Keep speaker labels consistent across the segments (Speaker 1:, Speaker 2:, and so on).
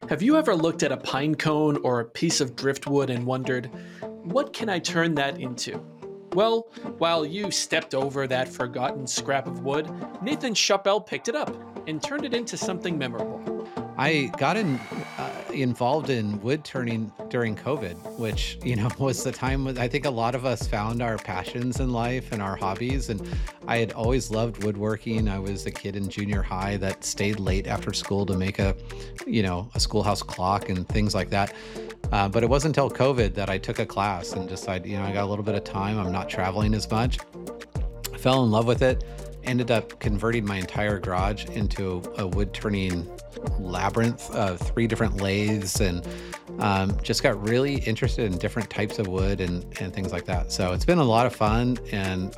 Speaker 1: Have you ever looked at a pine cone or a piece of driftwood and wondered, what can I turn that into? Well, while you stepped over that forgotten scrap of wood, Nathan Chappell picked it up and turned it into something memorable.
Speaker 2: I got involved in wood turning during COVID, which was the time when I think a lot of us found our passions in life and our hobbies. And I had always loved woodworking. I was a kid in junior high that stayed late after school to make a schoolhouse clock and things like that. But it wasn't until COVID that I took a class and decided, I got a little bit of time. I'm not traveling as much. I fell in love with it. Ended up converting my entire garage into a wood turning labyrinth of 3 different lathes, and just got really interested in different types of wood and things like that. So it's been a lot of fun, and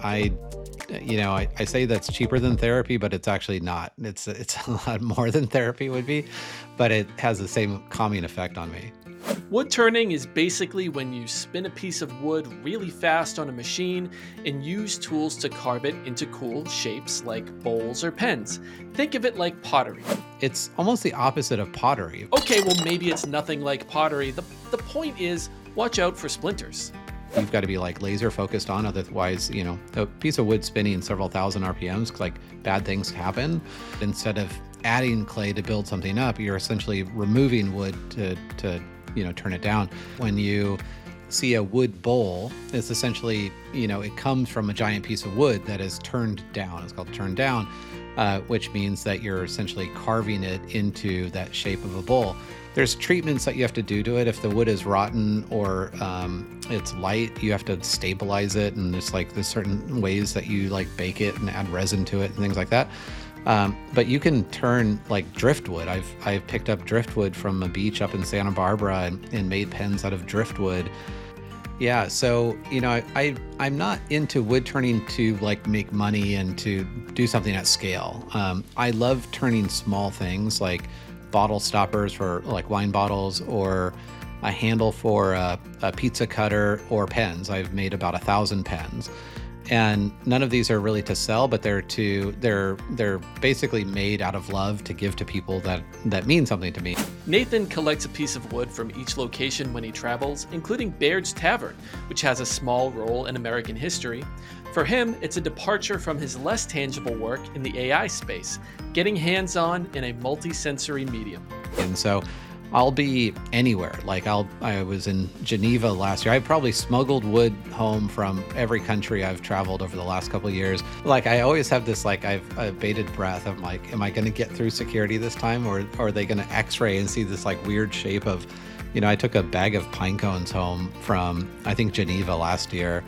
Speaker 2: I say that's cheaper than therapy, but it's actually not. It's a lot more than therapy would be, but it has the same calming effect on me.
Speaker 1: Wood turning is basically when you spin a piece of wood really fast on a machine and use tools to carve it into cool shapes like bowls or pens. Think of it like pottery.
Speaker 2: It's almost the opposite of pottery.
Speaker 1: Okay, well, maybe it's nothing like pottery. The point is, watch out for splinters.
Speaker 2: You've got to be like laser focused on, otherwise, a piece of wood spinning several thousand RPMs, like bad things happen. Instead of adding clay to build something up, you're essentially removing wood to turn it down. When you see a wood bowl, it's essentially, it comes from a giant piece of wood that is turned down. It's called turned down, which means that you're essentially carving it into that shape of a bowl. There's treatments that you have to do to it. If the wood is rotten or it's light, you have to stabilize it. And there's certain ways that you bake it and add resin to it and things like that. But you can turn driftwood. I've picked up driftwood from a beach up in Santa Barbara and made pens out of driftwood. Yeah, so I'm not into wood turning to make money and to do something at scale. I love turning small things like bottle stoppers for wine bottles, or a handle for a pizza cutter, or pens. I've made about 1,000 pens. And none of these are really to sell, but they're basically made out of love to give to people that mean something to me.
Speaker 1: Nathan collects a piece of wood from each location when he travels, including Baird's Tavern, which has a small role in American history. For him, it's a departure from his less tangible work in the AI space, getting hands-on in a multi-sensory medium.
Speaker 2: And so I'll be anywhere. I was in Geneva last year. I probably smuggled wood home from every country I've traveled over the last couple of years. I always have this, I've bated breath. I'm like, am I going to get through security this time? Or are they going to x-ray and see this weird shape of, I took a bag of pine cones home from, I think, Geneva last year.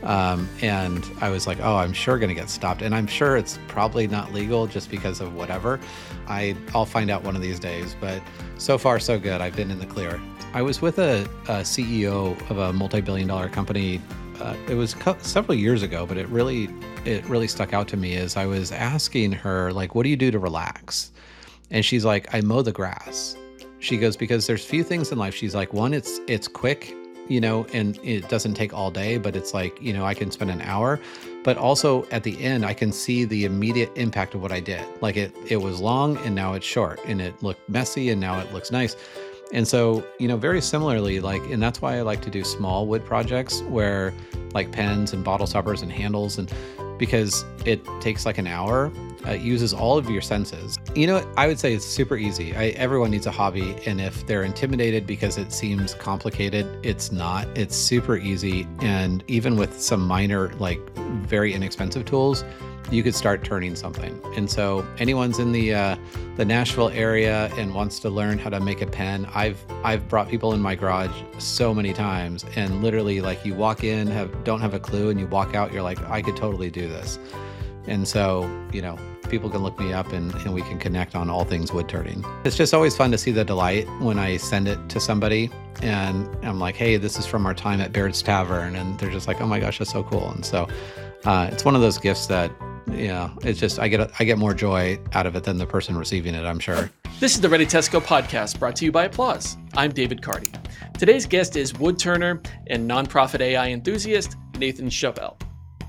Speaker 2: And I was like, oh, I'm sure going to get stopped. And I'm sure it's probably not legal just because of whatever. I'll find out one of these days, but so far so good. I've been in the clear. I was with a CEO of a multi-billion-dollar company. It was several years ago, but it really stuck out to me as I was asking her, what do you do to relax? And she's like, I mow the grass. She goes, because there's few things in life. She's like, one, it's quick, and it doesn't take all day, but it's I can spend an hour, but also at the end, I can see the immediate impact of what I did. It was long and now it's short, and it looked messy and now it looks nice. And so, very similarly, and that's why I like to do small wood projects where pens and bottle stoppers and handles, and because it takes an hour. It uses all of your senses. I would say it's super easy. Everyone needs a hobby, and if they're intimidated because it seems complicated, it's not. It's super easy, and even with some minor, very inexpensive tools, you could start turning something. And so anyone's in the Nashville area and wants to learn how to make a pen, I've brought people in my garage so many times, and literally you walk in, don't have a clue, and you walk out, you're like, I could totally do this. And so, people can look me up and we can connect on all things wood turning. It's just always fun to see the delight when I send it to somebody and I'm like, hey, this is from our time at Baird's Tavern. And they're just like, oh my gosh, that's so cool. And so it's one of those gifts that, it's just, I get more joy out of it than the person receiving it, I'm sure.
Speaker 1: This is the Ready Tesco podcast, brought to you by Applause. I'm David Carty. Today's guest is wood turner and nonprofit AI enthusiast, Nathan Chappell.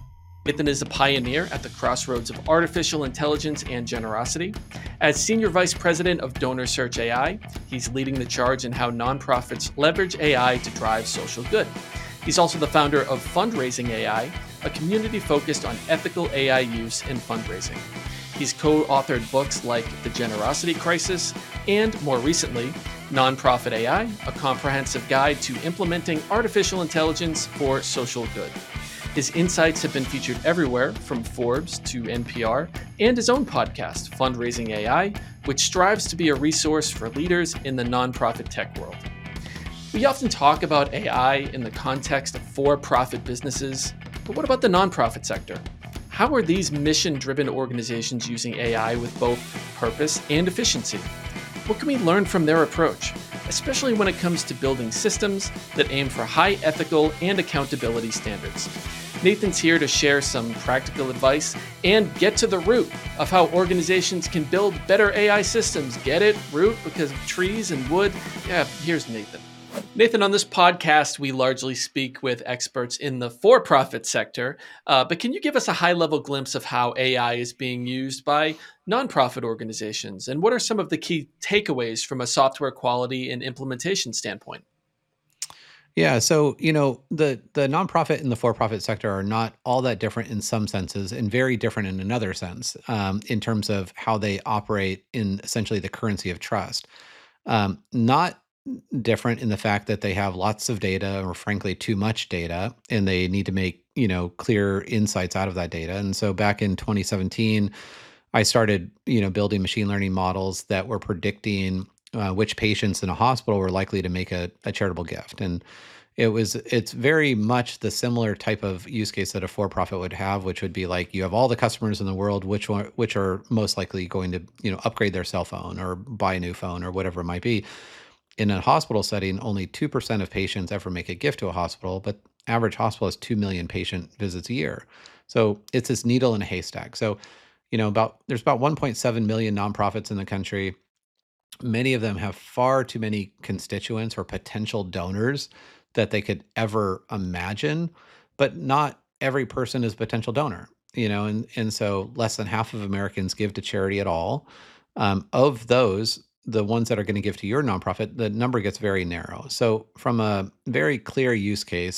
Speaker 1: Nathan is a pioneer at the crossroads of artificial intelligence and generosity. As Senior Vice President of Donor Search AI, he's leading the charge in how nonprofits leverage AI to drive social good. He's also the founder of Fundraising AI, a community focused on ethical AI use in fundraising. He's co-authored books like The Generosity Crisis and, more recently, Nonprofit AI, a comprehensive guide to implementing artificial intelligence for social good. His insights have been featured everywhere, from Forbes to NPR, and his own podcast, Fundraising AI, which strives to be a resource for leaders in the nonprofit tech world. We often talk about AI in the context of for-profit businesses, but what about the nonprofit sector? How are these mission-driven organizations using AI with both purpose and efficiency? What can we learn from their approach, especially when it comes to building systems that aim for high ethical and accountability standards? Nathan's here to share some practical advice and get to the root of how organizations can build better AI systems. Get it? Root because of trees and wood? Yeah, here's Nathan. Nathan, on this podcast, we largely speak with experts in the for-profit sector, but can you give us a high-level glimpse of how AI is being used by nonprofit organizations? And what are some of the key takeaways from a software quality and implementation standpoint?
Speaker 2: Yeah, so the nonprofit and the for-profit sector are not all that different in some senses, and very different in another sense, in terms of how they operate in essentially the currency of trust. Not different in the fact that they have lots of data, or frankly too much data, and they need to make clear insights out of that data. And so back in 2017, I started building machine learning models that were predicting which patients in a hospital were likely to make a charitable gift. And it's very much the similar type of use case that a for-profit would have, which would be like, you have all the customers in the world, which are most likely going to upgrade their cell phone or buy a new phone or whatever it might be. In a hospital setting, only 2% of patients ever make a gift to a hospital, but average hospital has 2 million patient visits a year. So it's this needle in a haystack. So, there's about 1.7 million nonprofits in the country. Many of them have far too many constituents or potential donors that they could ever imagine, but not every person is a potential donor, and so less than half of Americans give to charity at all. Of those, the ones that are going to give to your nonprofit, the number gets very narrow. So from a very clear use case,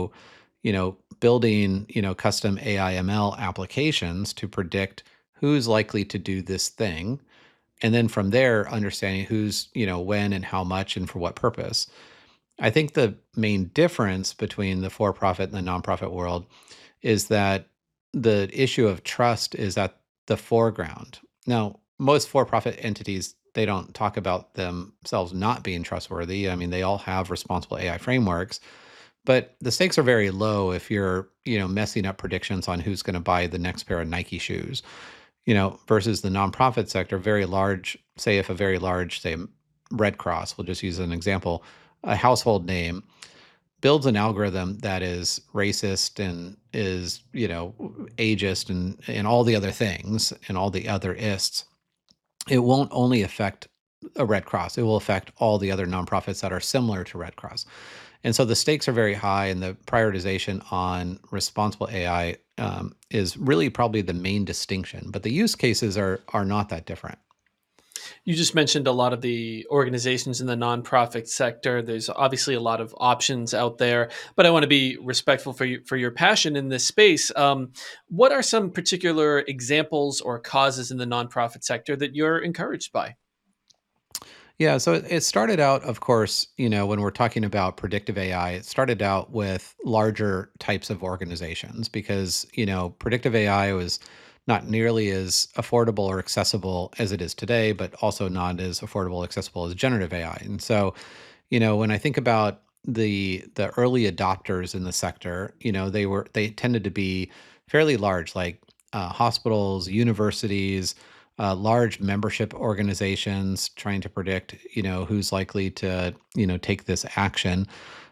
Speaker 2: building, custom AI ML applications to predict who's likely to do this thing. And then from there, understanding who's, when and how much and for what purpose. I think the main difference between the for-profit and the nonprofit world is that the issue of trust is at the foreground. Now, most for-profit entities, they don't talk about themselves not being trustworthy. I mean, they all have responsible AI frameworks, but the stakes are very low if you're, messing up predictions on who's going to buy the next pair of Nike shoes, versus the nonprofit sector, very large, say if a very large, say Red Cross, we'll just use an example, a household name builds an algorithm that is racist and is, ageist and all the other things and all the other ists. It won't only affect a Red Cross, it will affect all the other nonprofits that are similar to Red Cross. And so the stakes are very high, and the prioritization on responsible AI is really probably the main distinction. But the use cases are not that different.
Speaker 1: You just mentioned a lot of the organizations in the nonprofit sector. There's obviously a lot of options out there, but I want to be respectful for your passion in this space. What are some particular examples or causes in the nonprofit sector that you're encouraged by?
Speaker 2: Yeah, so it started out, of course, when we're talking about predictive AI, it started out with larger types of organizations because, predictive AI was not nearly as affordable or accessible as it is today, but also not as affordable or accessible as generative AI. And so, when I think about the early adopters in the sector, they tended to be fairly large, like hospitals, universities, large membership organizations trying to predict, who's likely to, take this action.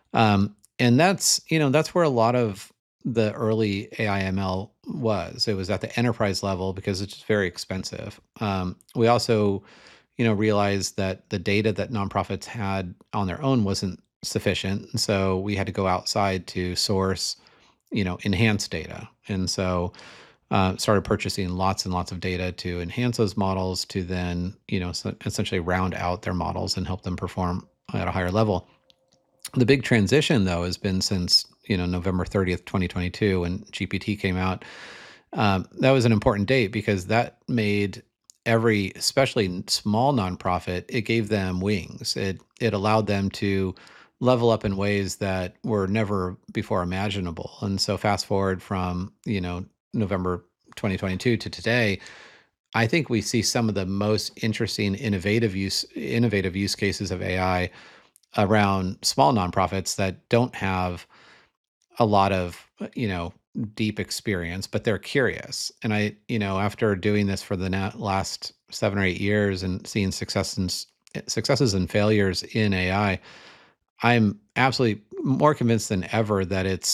Speaker 2: And that's where a lot of the early AI/ML was. It was at the enterprise level because it's just very expensive. We also, realized that the data that nonprofits had on their own wasn't sufficient. And so we had to go outside to source enhance data. And so started purchasing lots and lots of data to enhance those models to then, essentially round out their models and help them perform at a higher level. The big transition, though, has been since, November 30th, 2022, when GPT came out. That was an important date because that made every, especially small nonprofit, it gave them wings. It allowed them to level up in ways that were never before imaginable. And so fast forward from, November 2022 to today, I think we see some of the most interesting innovative use cases of AI around small nonprofits that don't have a lot of, deep experience, but they're curious. And after doing this for the last 7 or 8 years and seeing successes and failures in AI, I'm absolutely more convinced than ever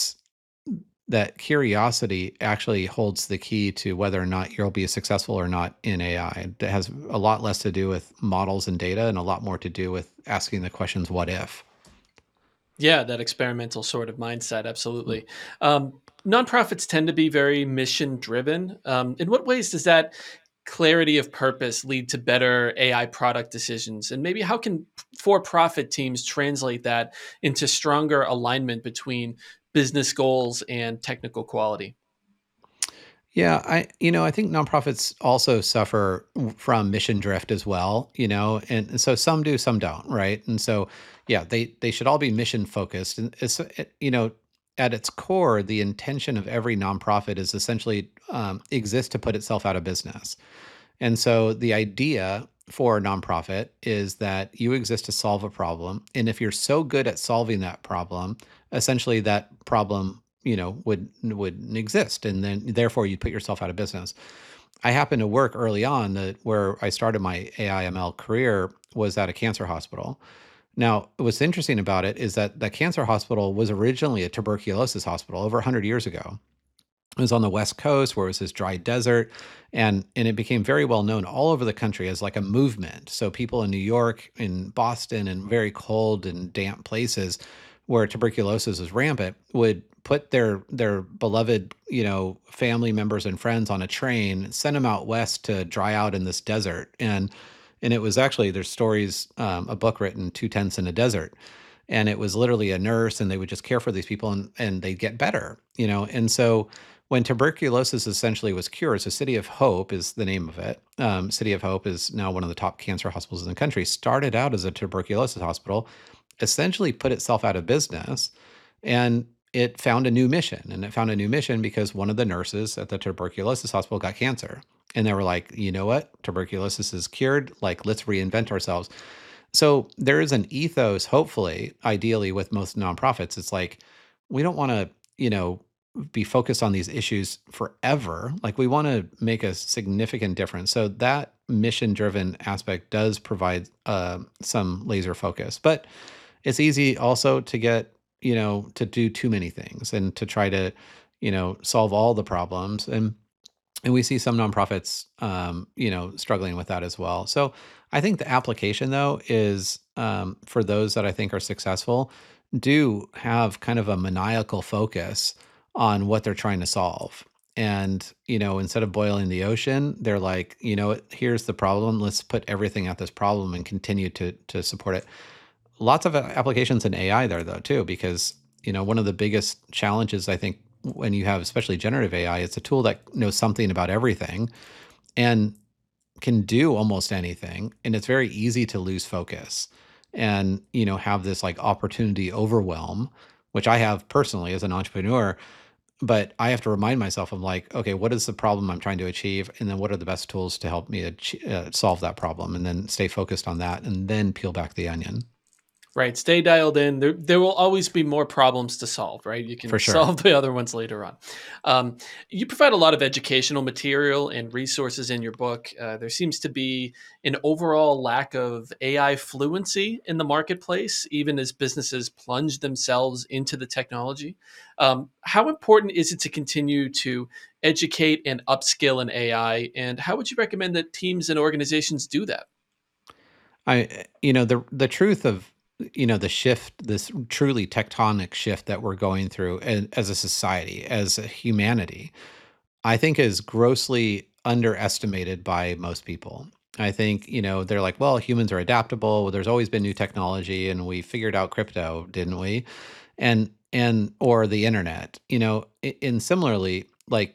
Speaker 2: that curiosity actually holds the key to whether or not you'll be successful or not in AI. It has a lot less to do with models and data and a lot more to do with asking the questions, what if?
Speaker 1: Yeah, that experimental sort of mindset, absolutely. Nonprofits tend to be very mission driven. In what ways does that clarity of purpose lead to better AI product decisions? And maybe how can for profit teams translate that into stronger alignment between business goals and technical quality?
Speaker 2: Yeah, I think nonprofits also suffer from mission drift as well, and so some do, some don't, right? And so, yeah, they should all be mission focused. And at its core, the intention of every nonprofit is essentially exist to put itself out of business. And so the idea for a nonprofit is that you exist to solve a problem. And if you're so good at solving that problem, essentially that problem, wouldn't exist. And then therefore you'd put yourself out of business. I happened to work early on where I started my AI/ML career was at a cancer hospital. Now, what's interesting about it is that the cancer hospital was originally a tuberculosis hospital over 100 years ago. It was on the West Coast where it was this dry desert, and it became very well known all over the country as like a movement. So people in New York, in Boston, and very cold and damp places where tuberculosis is rampant would put their beloved, family members and friends on a train, send them out west to dry out in this desert. And it was actually, there's stories, a book written, Two Tenths in a Desert. And it was literally a nurse, and they would just care for these people, and they'd get better, And so when tuberculosis essentially was cured, so City of Hope is the name of it. City of Hope is now one of the top cancer hospitals in the country. Started out as a tuberculosis hospital, essentially put itself out of business, and it found a new mission. And it found a new mission because one of the nurses at the tuberculosis hospital got cancer. And they were like, you know what? Tuberculosis is cured. Like, let's reinvent ourselves. So there is an ethos, hopefully, ideally, with most nonprofits. It's like, we don't want to, be focused on these issues forever. Like, we want to make a significant difference. So that mission driven aspect does provide some laser focus. But it's easy also to get, to do too many things and to try to, solve all the problems. And we see some nonprofits, struggling with that as well. So I think the application, though, is for those that I think are successful, do have kind of a maniacal focus on what they're trying to solve. And, instead of boiling the ocean, they're like, what, here's the problem. Let's put everything at this problem and continue to support it. Lots of applications in AI there, though, too, because, one of the biggest challenges, I think, when you have especially generative AI, it's a tool that knows something about everything and can do almost anything. And it's very easy to lose focus and, have this like opportunity overwhelm, which I have personally as an entrepreneur. But I have to remind myself, I'm like, okay, what is the problem I'm trying to achieve? And then what are the best tools to help me solve that problem? And then stay focused on that and then peel back the onion.
Speaker 1: Right. Stay dialed in. There will always be more problems to solve, right? You
Speaker 2: For
Speaker 1: can
Speaker 2: sure.
Speaker 1: solve the other ones later on. You provide a lot of educational material and resources in your book. There seems to be an overall lack of AI fluency in the marketplace, even as businesses plunge themselves into the technology. How important is it to continue to educate and upskill in AI? And how would you recommend that teams and organizations do that?
Speaker 2: The truth of the shift, this truly tectonic shift that we're going through as a society, as a humanity, I think is grossly underestimated by most people. I think, they're like, well, humans are adaptable. There's always been new technology and we figured out crypto, didn't we? And or the internet, and similarly, like,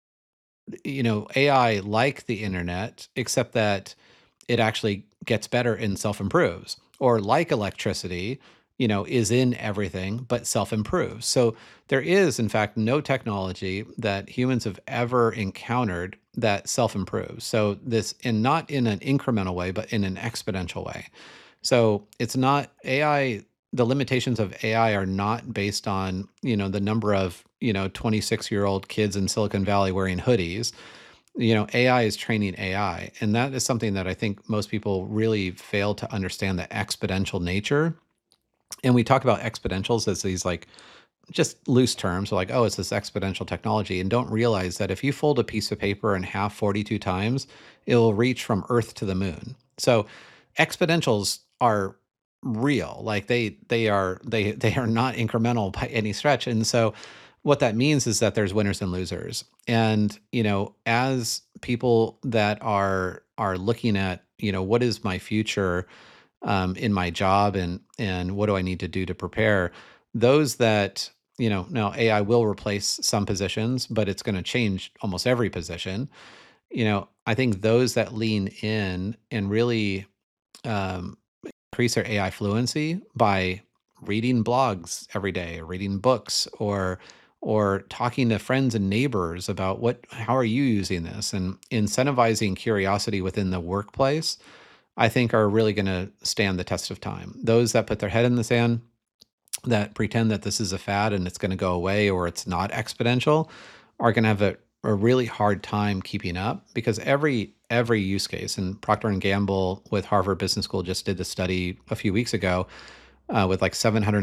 Speaker 2: AI like the internet, except that it actually gets better and self-improves, or like electricity, is in everything but self-improves. So there is, in fact, no technology that humans have ever encountered that self-improves. So this, and not in an incremental way, but in an exponential way. So it's not AI. The limitations of AI are not based on, the number of, 26-year-old kids in Silicon Valley wearing hoodies. AI is training AI. And that is something that I think most people really fail to understand, the exponential nature. And we talk about exponentials as these like just loose terms, like, oh, it's this exponential technology, and don't realize that if you fold a piece of paper in half 42 times, it will reach from Earth to the moon. So exponentials are real. Like they are not incremental by any stretch. And so what that means is that there's winners and losers. And, as people that are looking at, what is my future in my job, and what do I need to do to prepare, those that, now AI will replace some positions, but it's going to change almost every position. I think those that lean in and really um, increase their AI fluency by reading blogs every day, or reading books, or talking to friends and neighbors about how are you using this, and incentivizing curiosity within the workplace, I think are really going to stand the test of time. Those that put their head in the sand, that pretend that this is a fad and it's going to go away, or it's not exponential, are going to have a really hard time keeping up, because every use case, and Procter and Gamble with Harvard Business School just did the study a few weeks ago, with like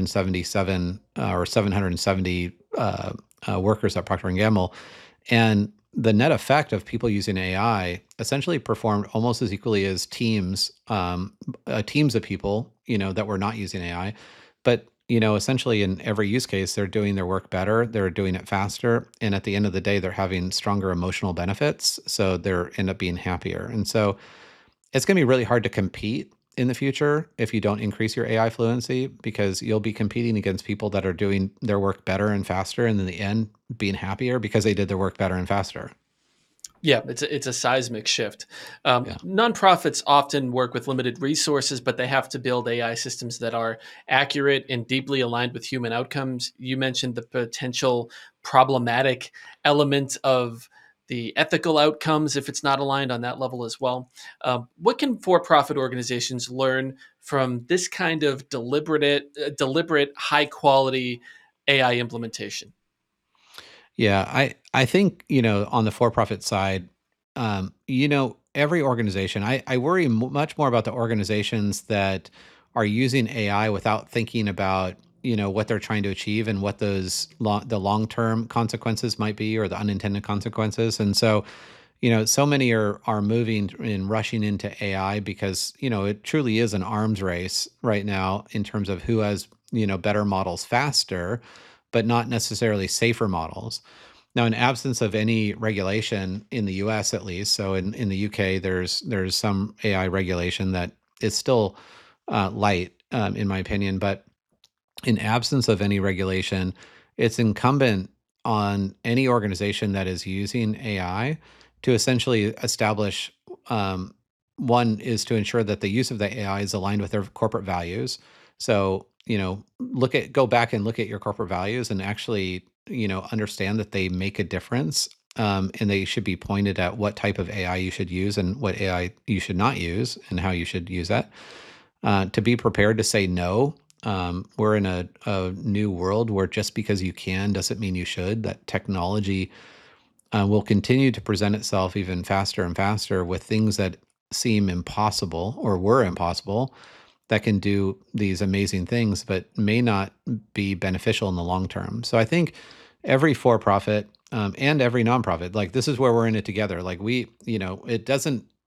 Speaker 2: 777 or 770 workers at Procter and Gamble, and the net effect of people using AI essentially performed almost as equally as teams of people, that were not using AI. But, essentially in every use case, they're doing their work better, they're doing it faster. And at the end of the day, they're having stronger emotional benefits. So they're end up being happier. And so it's going to be really hard to compete in the future if you don't increase your AI fluency, because you'll be competing against people that are doing their work better and faster, and in the end being happier because they did their work better and faster.
Speaker 1: Yeah, it's a seismic shift.
Speaker 2: Yeah.
Speaker 1: Nonprofits often work with limited resources, but they have to build AI systems that are accurate and deeply aligned with human outcomes. You mentioned the potential problematic element of the ethical outcomes if it's not aligned on that level as well. What can for-profit organizations learn from this kind of deliberate, high-quality AI implementation?
Speaker 2: Yeah, I think, on the for-profit side, every organization, I worry much more about the organizations that are using AI without thinking about, what they're trying to achieve, and what the long-term consequences might be, or the unintended consequences. And so, so many are moving and rushing into AI because, it truly is an arms race right now in terms of who has, better models faster, but not necessarily safer models. Now, in absence of any regulation in the US at least, so in the UK, there's some AI regulation that is still light, in my opinion, but in absence of any regulation, it's incumbent on any organization that is using AI to essentially establish, um, one is to ensure that the use of the AI is aligned with their corporate values. So, go back and look at your corporate values, and actually, understand that they make a difference. And they should be pointed at what type of AI you should use and what AI you should not use, and how you should use that. To be prepared to say no. We're in a new world where just because you can doesn't mean you should. That technology will continue to present itself even faster and faster with things that seem impossible or were impossible, that can do these amazing things, but may not be beneficial in the long term. So I think every for profit, and every nonprofit, like, this is where we're in it together. Like, it doesn't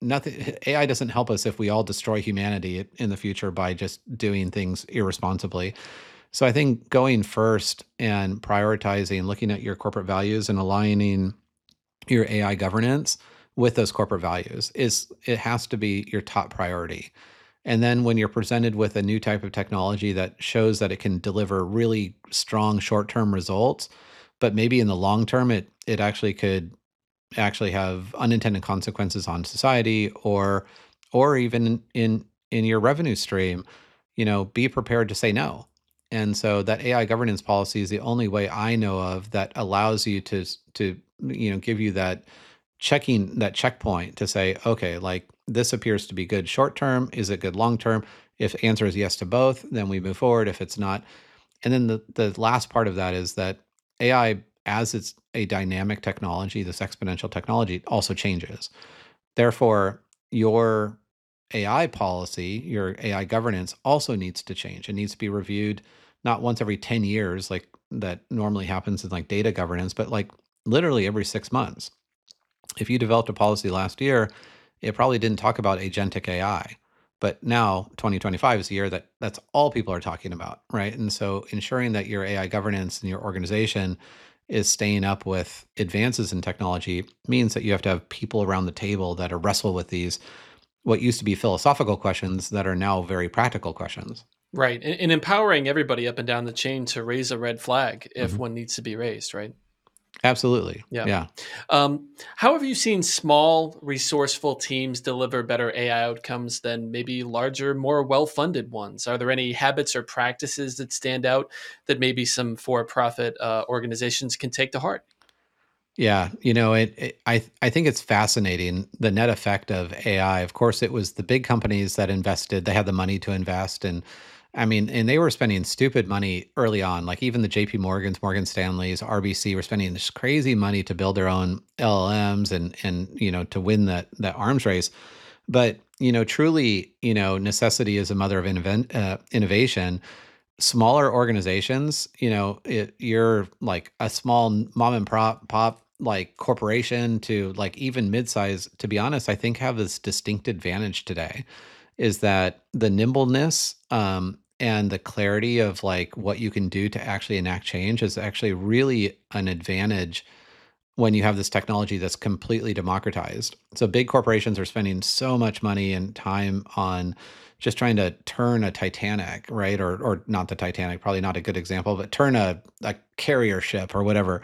Speaker 2: nothing, AI doesn't help us if we all destroy humanity in the future by just doing things irresponsibly. So I think going first and prioritizing, looking at your corporate values and aligning your AI governance with those corporate values is it has to be your top priority. And then when you're presented with a new type of technology that shows that it can deliver really strong short-term results, but maybe in the long term it actually could actually have unintended consequences on society or even in your revenue stream, be prepared to say no. And so that AI governance policy is the only way I know of that allows you to give you that checkpoint to say, okay, like this appears to be good short term. Is it good long term? If the answer is yes to both, then we move forward. If it's not, and then the last part of that is that AI, as it's a dynamic technology, this exponential technology also changes. Therefore, your AI policy, your AI governance also needs to change. It needs to be reviewed not once every 10 years, like that normally happens in like data governance, but like literally every 6 months. If you developed a policy last year, it probably didn't talk about agentic AI. But now 2025 is the year that's all people are talking about, right? And so ensuring that your AI governance and your organization is staying up with advances in technology means that you have to have people around the table that are wrestle with these what used to be philosophical questions that are now very practical questions.
Speaker 1: Right. And empowering everybody up and down the chain to raise a red flag if
Speaker 2: Mhm.
Speaker 1: one needs to be raised, right?
Speaker 2: Absolutely.
Speaker 1: Yeah.
Speaker 2: Yeah.
Speaker 1: How have you seen small, resourceful teams deliver better AI outcomes than maybe larger, more well funded ones? Are there any habits or practices that stand out that maybe some for profit organizations can take to heart?
Speaker 2: Yeah, I think it's fascinating the net effect of AI. Of course, it was the big companies that invested; they had the money to invest, and I mean, and they were spending stupid money early on. Like even the J.P. Morgans, Morgan Stanleys, RBC were spending this crazy money to build their own LLMs and to win that arms race. But truly, necessity is a mother of innovation. Smaller organizations, you're like a small mom and pop like corporation to like even midsize, to be honest, I think have this distinct advantage today is that the nimbleness and the clarity of like what you can do to actually enact change is actually really an advantage when you have this technology that's completely democratized. So big corporations are spending so much money and time on just trying to turn a Titanic, right? Or not the Titanic, probably not a good example, but turn a carrier ship or whatever,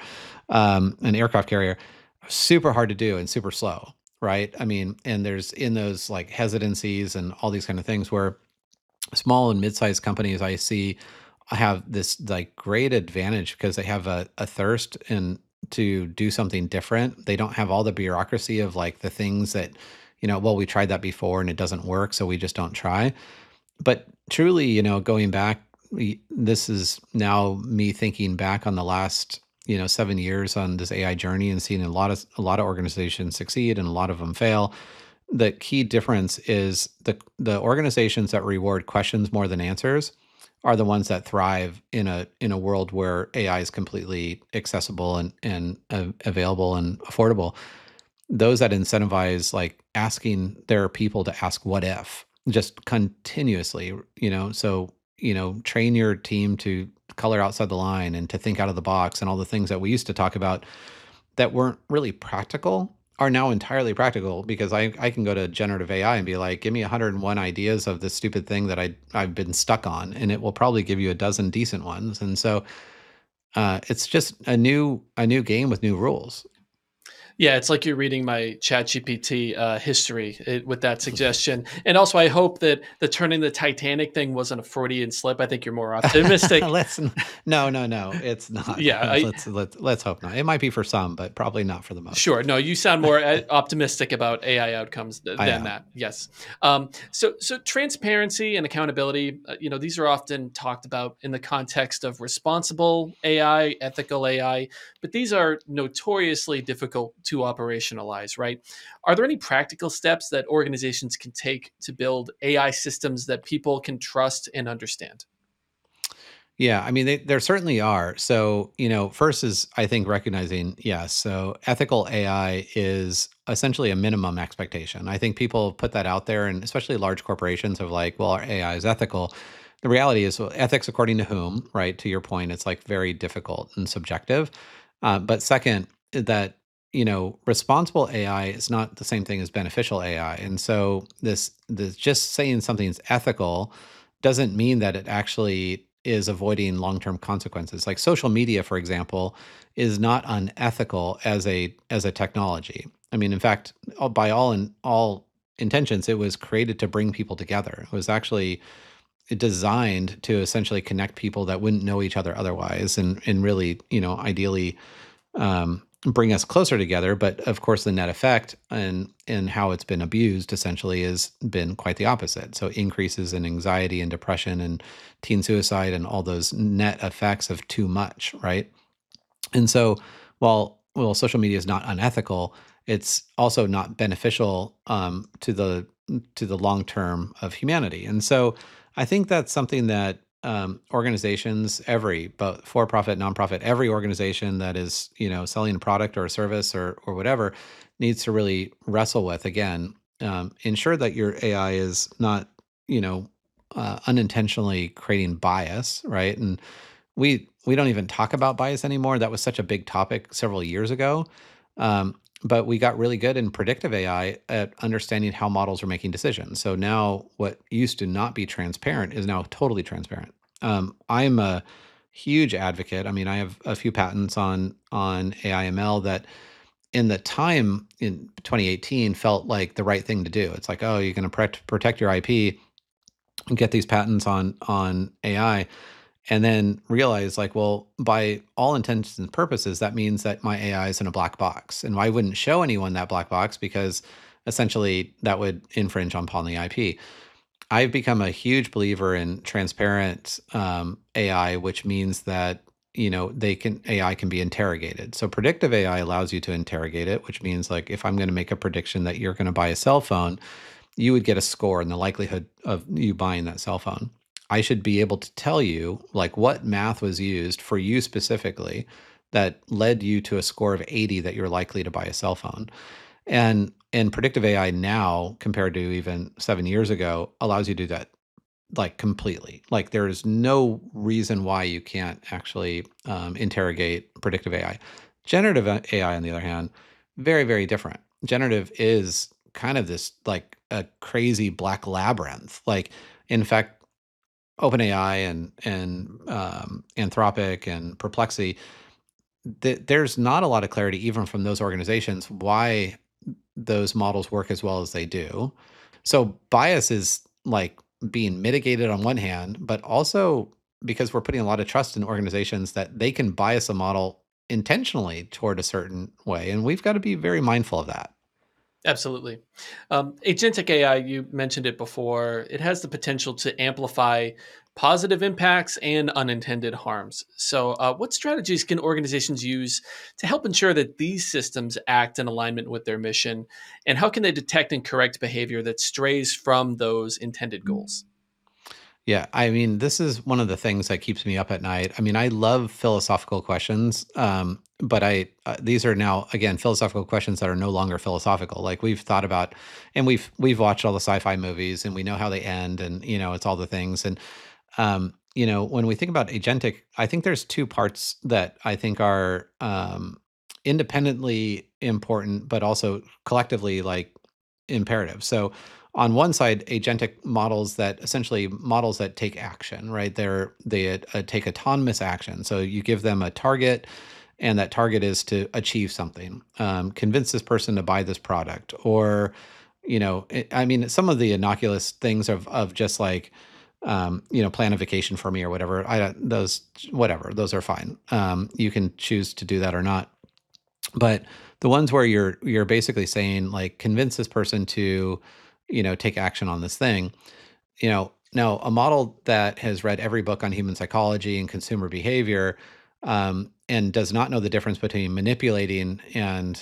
Speaker 2: an aircraft carrier. Super hard to do and super slow, right? I mean, and there's in those like hesitancies and all these kind of things where small and mid-sized companies I see have this like great advantage because they have a thirst and to do something different. They don't have all the bureaucracy of like the things that, well, we tried that before and it doesn't work, so we just don't try. But truly, going back, this is now me thinking back on the last, 7 years on this AI journey and seeing a lot of organizations succeed and a lot of them fail. The key difference is the organizations that reward questions more than answers are the ones that thrive in a world where AI is completely accessible and available and affordable. Those that incentivize like asking their people to ask what if just continuously, so train your team to color outside the line and to think out of the box and all the things that we used to talk about that weren't really practical are now entirely practical because I can go to generative AI and be like, give me 101 ideas of this stupid thing that I've been stuck on, and it will probably give you a dozen decent ones. And so it's just a new game with new rules.
Speaker 1: Yeah, it's like you're reading my ChatGPT history with that suggestion. And also, I hope that the turning the Titanic thing wasn't a Freudian slip. I think you're more optimistic.
Speaker 2: No, it's not.
Speaker 1: Yeah, I
Speaker 2: Let's hope not. It might be for some, but probably not for the most.
Speaker 1: sure. No, you sound more optimistic about AI outcomes
Speaker 2: I
Speaker 1: than
Speaker 2: am.
Speaker 1: that. Yes. So transparency and accountability, these are often talked about in the context of responsible AI, ethical AI, but these are notoriously difficult to operationalize, right? Are there any practical steps that organizations can take to build AI systems that people can trust and understand?
Speaker 2: Yeah, I mean, there certainly are. So, first is, I think, recognizing, yes, so ethical AI is essentially a minimum expectation. I think people put that out there, and especially large corporations of like, well, our AI is ethical. The reality is, well, ethics according to whom, right? To your point, it's like very difficult and subjective. But second, that, responsible AI is not the same thing as beneficial AI. And so this just saying something's ethical doesn't mean that it actually is avoiding long-term consequences. Like social media, for example, is not unethical as a technology. I mean, in fact, by all intentions, it was created to bring people together. It was actually designed to essentially connect people that wouldn't know each other otherwise, and really, ideally, bring us closer together. But of course, the net effect and how it's been abused essentially has been quite the opposite. So increases in anxiety and depression and teen suicide and all those net effects of too much, right? And so while social media is not unethical, it's also not beneficial to the long term of humanity. And so I think that's something that organizations, every but for profit, nonprofit, every organization that is selling a product or a service or whatever needs to really wrestle with again. Ensure that your AI is not you know unintentionally creating bias, right? And we don't even talk about bias anymore. That was such a big topic several years ago. But we got really good in predictive AI at understanding how models are making decisions. So now what used to not be transparent is now totally transparent. I'm a huge advocate. I mean, I have a few patents on AI/ML that in the time in 2018 felt like the right thing to do. It's like, oh, you're going to protect your IP and get these patents on AI, and then realize like, well, by all intents and purposes, that means that my AI is in a black box, and I wouldn't show anyone that black box because essentially that would infringe upon the IP. I've become a huge believer in transparent AI, which means that AI can be interrogated. So predictive AI allows you to interrogate it, which means like if I'm going to make a prediction that you're going to buy a cell phone, you would get a score and the likelihood of you buying that cell phone. I should be able to tell you like what math was used for you specifically that led you to a score of 80 that you're likely to buy a cell phone. And predictive AI now compared to even 7 years ago allows you to do that like completely. Like there is no reason why you can't actually interrogate predictive AI. Generative AI, on the other hand, very, very different. Generative is kind of this like a crazy black labyrinth. Like, in fact, OpenAI and Anthropic and Perplexity, there's not a lot of clarity even from those organizations why those models work as well as they do. So bias is like being mitigated on one hand, but also because we're putting a lot of trust in organizations that they can bias a model intentionally toward a certain way. And we've got to be very mindful of that.
Speaker 1: Absolutely. Agentic AI, you mentioned it before, it has the potential to amplify positive impacts and unintended harms. So, what strategies can organizations use to help ensure that these systems act in alignment with their mission? And how can they detect and correct behavior that strays from those intended goals?
Speaker 2: Yeah, I mean, this is one of the things that keeps me up at night. I mean, I love philosophical questions, but these are now again philosophical questions that are no longer philosophical. Like we've thought about, and we've watched all the sci-fi movies, and we know how they end, and it's all the things. And when we think about agentic, I think there's two parts that I think are independently important, but also collectively like imperative. So on one side, agentic models that essentially models that take action, right? They take autonomous action. So you give them a target, and that target is to achieve something, convince this person to buy this product, or I mean, some of the innocuous things of just like plan a vacation for me or whatever. I don't those whatever those are fine. You can choose to do that or not, but the ones where you're basically saying like convince this person to take action on this thing. Now a model that has read every book on human psychology and consumer behavior, and does not know the difference between manipulating and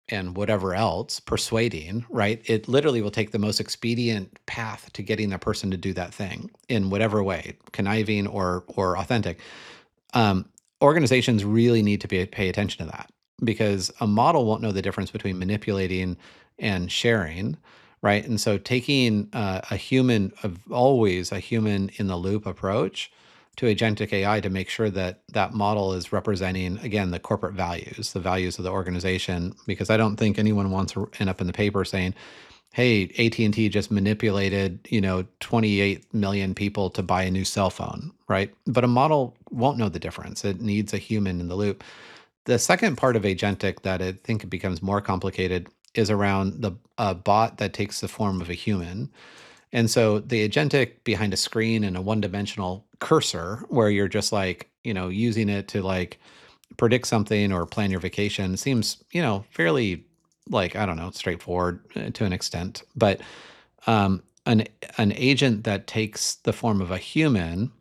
Speaker 2: and whatever else, persuading, right? It literally will take the most expedient path to getting that person to do that thing in whatever way, conniving or authentic. Um, Organizations really need to pay attention to that, because a model won't know the difference between manipulating and sharing, right? And so taking a human, always a human in the loop approach to agentic AI to make sure that that model is representing, again, the corporate values, the values of the organization, because I don't think anyone wants to end up in the paper saying, hey, AT&T just manipulated, 28 million people to buy a new cell phone, right? But a model won't know the difference. It needs a human in the loop. The second part of agentic that I think it becomes more complicated is around the bot that takes the form of a human. And so the agentic behind a screen and a one-dimensional cursor where you're just like, using it to like predict something or plan your vacation seems, fairly, like, I don't know, straightforward to an extent. But an agent that takes the form of a human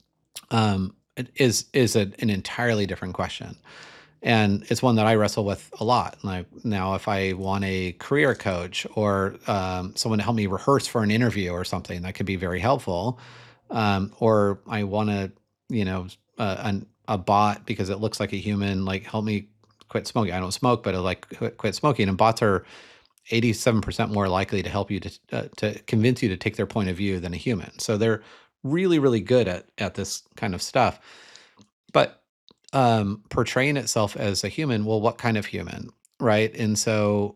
Speaker 2: is an entirely different question. And it's one that I wrestle with a lot. Like now, if I want a career coach or someone to help me rehearse for an interview or something, that could be very helpful. Or I want to, a bot because it looks like a human, like help me quit smoking. I don't smoke, but like quit smoking. And bots are 87% more likely to help you to convince you to take their point of view than a human. So they're really, really good at this kind of stuff. But portraying itself as a human, well, what kind of human, right? And so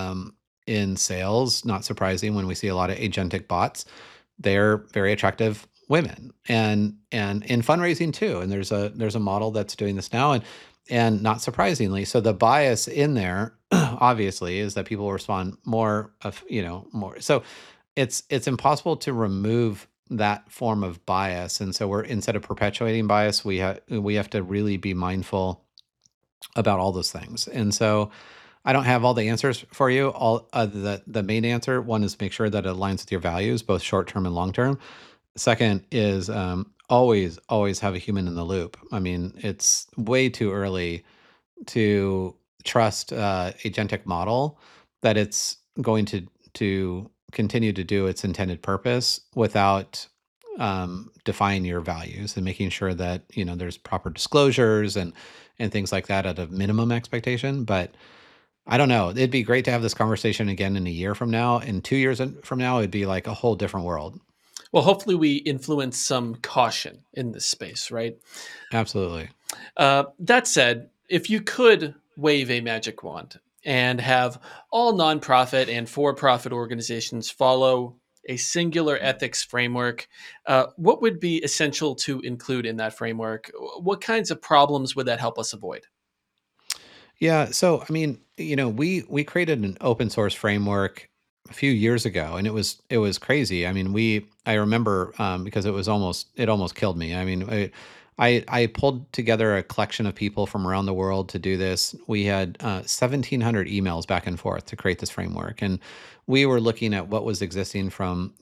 Speaker 2: in sales, not surprising when we see a lot of agentic bots, they're very attractive women, and in fundraising too. And there's a model that's doing this now, and not surprisingly, so the bias in there obviously is that people respond more of, more. So it's impossible to remove that form of bias. And so we're, instead of perpetuating bias, we have to really be mindful about all those things. And so I don't have all the answers for you. All the main answer, one is make sure that it aligns with your values, both short term and long term. Second is always have a human in the loop. I mean, it's way too early to trust agentic model that it's going to continue to do its intended purpose without defining your values and making sure that there's proper disclosures and things like that at a minimum expectation. But I don't know. It'd be great to have this conversation again in a year from now. In 2 years from now, it'd be like a whole different world.
Speaker 1: Well, hopefully we influence some caution in this space, right?
Speaker 2: Absolutely.
Speaker 1: That said, if you could wave a magic wand and have all nonprofit and for-profit organizations follow a singular ethics framework, what would be essential to include in that framework? What kinds of problems would that help us avoid?
Speaker 2: Yeah. So, I mean, we created an open source framework a few years ago, and it was crazy. I mean, I remember because it almost killed me. I mean, I pulled together a collection of people from around the world to do this. We had 1,700 emails back and forth to create this framework, and we were looking at what was existing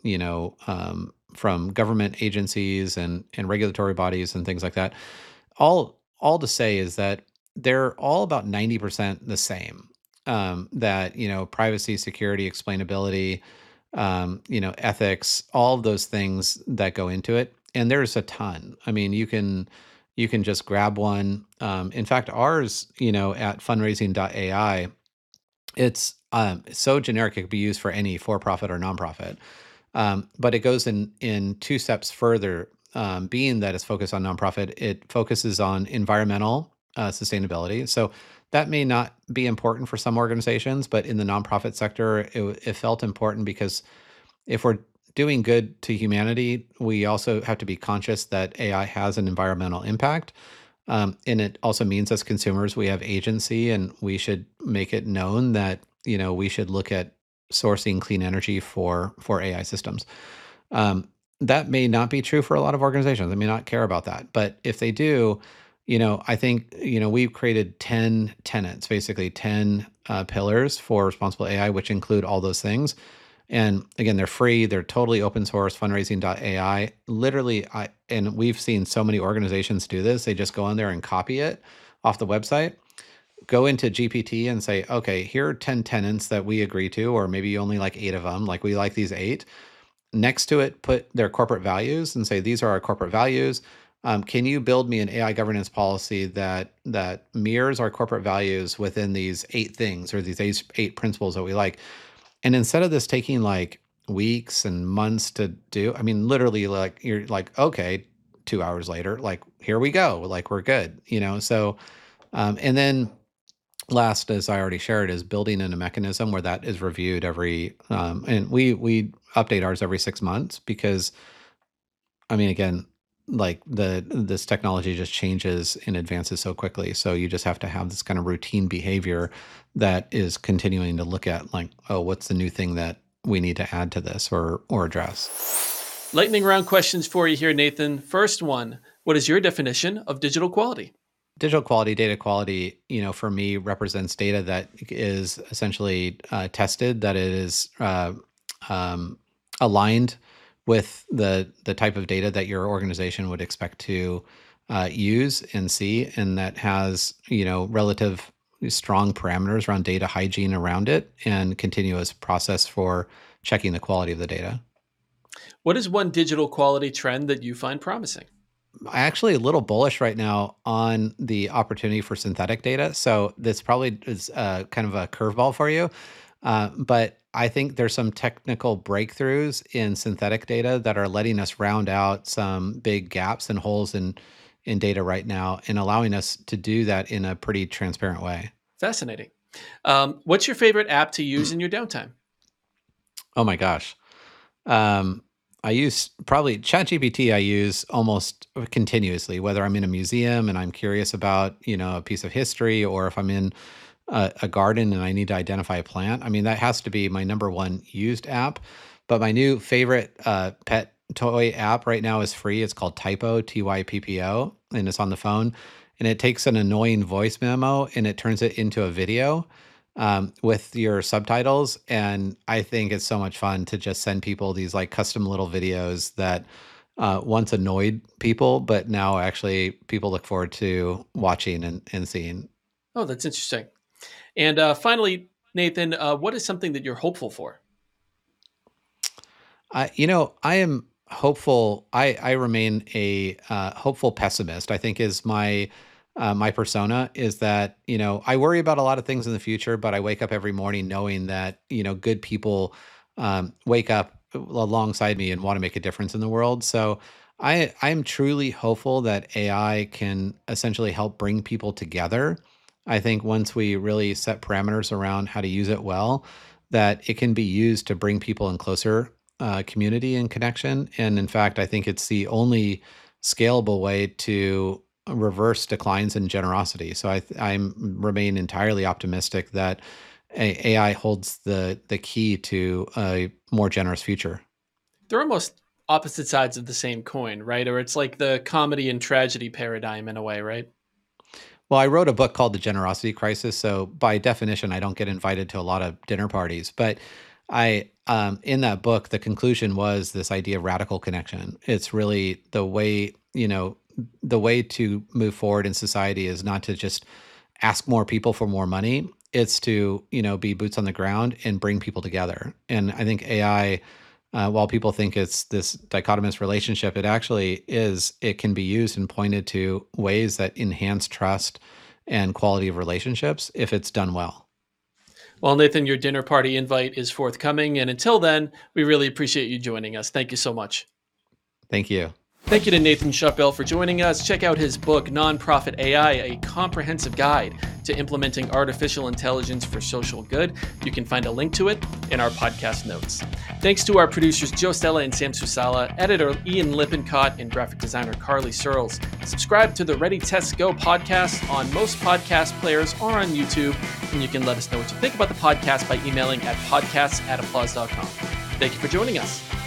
Speaker 2: from government agencies and regulatory bodies and things like that. All to say is that they're all about 90% the same. That, privacy, security, explainability, ethics, all of those things that go into it. And there's a ton. I mean, you can just grab one. In fact, ours, at fundraising.ai, it's so generic it could be used for any for-profit or nonprofit. But it goes in two steps further. Being that it's focused on nonprofit, it focuses on environmental sustainability. So that may not be important for some organizations, but in the nonprofit sector, it felt important because if we're doing good to humanity, we also have to be conscious that AI has an environmental impact. And it also means as consumers, we have agency, and we should make it known that, we should look at sourcing clean energy for AI systems. That may not be true for a lot of organizations. They may not care about that. But if they do, I think, we've created 10 tenets, basically 10 pillars for responsible AI, which include all those things. And again, they're free. They're totally open source, fundraising.ai. Literally, and we've seen so many organizations do this. They just go on there and copy it off the website, go into GPT and say, okay, here are 10 tenants that we agree to, or maybe you only like 8 of them, like we like these 8. Next to it, put their corporate values and say, these are our corporate values. Can you build me an AI governance policy that mirrors our corporate values within these 8 things or these 8 principles that we like? And instead of this taking like weeks and months to do, I mean, literally, like you're like, okay, 2 hours later, like here we go, like we're good, So, and then last, as I already shared, is building in a mechanism where that is reviewed every, and we update ours every 6 months because, I mean, again, like this technology just changes and advances so quickly. So you just have to have this kind of routine behavior that is continuing to look at like, oh, what's the new thing that we need to add to this or address?
Speaker 1: Lightning round questions for you here, Nathan. First one, what is your definition of digital quality?
Speaker 2: Digital quality, data quality, for me represents data that is essentially tested, that it is aligned with the type of data that your organization would expect to use and see, and that has relative strong parameters around data hygiene around it and continuous process for checking the quality of the data.
Speaker 1: What is one digital quality trend that you find promising?
Speaker 2: I'm actually a little bullish right now on the opportunity for synthetic data. So this probably is kind of a curveball for you. But I think there's some technical breakthroughs in synthetic data that are letting us round out some big gaps and holes in data right now and allowing us to do that in a pretty transparent way.
Speaker 1: Fascinating. What's your favorite app to use in your downtime?
Speaker 2: Oh my gosh. I use probably ChatGPT. I use almost continuously, whether I'm in a museum and I'm curious about, a piece of history, or if I'm in a garden and I need to identify a plant. I mean, that has to be my number one used app. But my new favorite pet toy app right now is free. It's called Typo, Typpo, and it's on the phone. And it takes an annoying voice memo and it turns it into a video with your subtitles. And I think it's so much fun to just send people these like custom little videos that once annoyed people, but now actually people look forward to watching and seeing.
Speaker 1: Oh, that's interesting. And finally, Nathan, what is something that you're hopeful for?
Speaker 2: I am hopeful. I remain a hopeful pessimist, I think is my persona, is that, I worry about a lot of things in the future, but I wake up every morning knowing that, good people wake up alongside me and want to make a difference in the world. So I'm truly hopeful that AI can essentially help bring people together. I think once we really set parameters around how to use it well, that it can be used to bring people in closer community and connection. And in fact, I think it's the only scalable way to reverse declines in generosity. So I remain entirely optimistic that AI holds the key to a more generous future.
Speaker 1: They're almost opposite sides of the same coin, right? Or it's like the comedy and tragedy paradigm in a way, right?
Speaker 2: Well, I wrote a book called The Generosity Crisis. So by definition, I don't get invited to a lot of dinner parties. But I, in that book, the conclusion was this idea of radical connection. It's really the way, the way to move forward in society is not to just ask more people for more money. It's to, be boots on the ground and bring people together. And I think AI, while people think it's this dichotomous relationship, it actually is. It can be used and pointed to ways that enhance trust and quality of relationships if it's done well.
Speaker 1: Well, Nathan, your dinner party invite is forthcoming. And until then, we really appreciate you joining us. Thank you so much.
Speaker 2: Thank you.
Speaker 1: Thank you to Nathan Shutbell for joining us. Check out his book, Nonprofit AI, a comprehensive guide to implementing artificial intelligence for social good. You can find a link to it in our podcast notes. Thanks to our producers, Joe Stella and Sam Susala, editor Ian Lippincott, and graphic designer Carly Searles. Subscribe to the Ready Test Go podcast on most podcast players or on YouTube, and you can let us know what you think about the podcast by emailing at podcasts@applause.com. Thank you for joining us.